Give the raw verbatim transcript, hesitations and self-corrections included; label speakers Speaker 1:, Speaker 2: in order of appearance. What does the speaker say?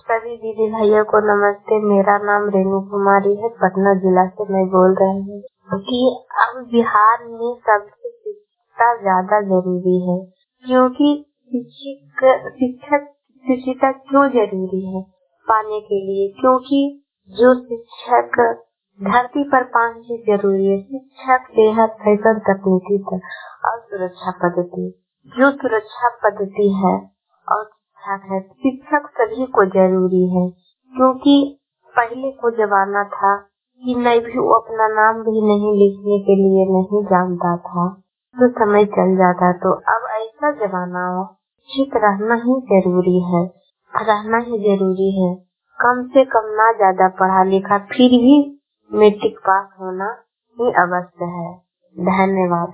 Speaker 1: सभी दीदी भाइयों को नमस्ते। मेरा नाम रेणु कुमारी है, पटना जिला से मैं बोल रही हूँ कि अब बिहार में सबसे शिक्षा ज्यादा जरूरी है, क्योंकि शिक्षक शिक्षक शिक्षिका क्यों जरूरी है पाने के लिए, क्योंकि जो शिक्षक धरती पर पानी चीज जरूरी है, शिक्षक, सेहत, फैशन, तकनीकी और सुरक्षा पद्धति। जो सुरक्षा पद्धति है और शिक्षक है, शिक्षक सभी को जरूरी है, क्योंकि पहले को जमाना था कि नहीं भी वो अपना नाम भी नहीं लिखने के लिए नहीं जानता था तो समय चल जाता। तो अब ऐसा जमाना है, शिक्षित रहना ही जरूरी है, रहना ही जरूरी है। कम से कम ना ज्यादा पढ़ा लिखा, फिर भी मैट्रिक पास होना ही अवश्य है। धन्यवाद।